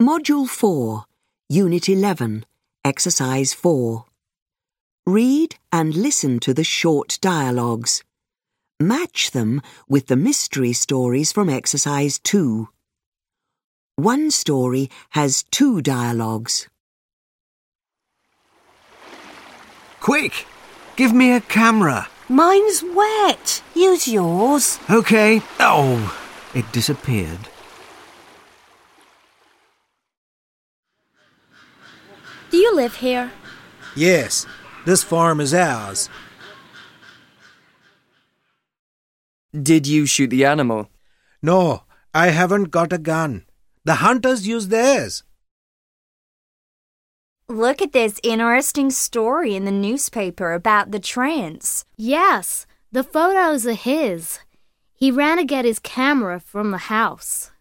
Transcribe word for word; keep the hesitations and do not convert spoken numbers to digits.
Module four, Unit eleven, Exercise four. Read and listen to the short dialogues. Match them with the mystery stories from Exercise two. One story has two dialogues. Quick! Give me a camera. Mine's wet. Use yours. OK. Oh, it disappeared. Do you live here? Yes, this farm is ours. Did you shoot the animal? No, I haven't got a gun. The hunters use theirs. Look at this interesting story in the newspaper about the trance. Yes, the photos are his. He ran to get his camera from the house.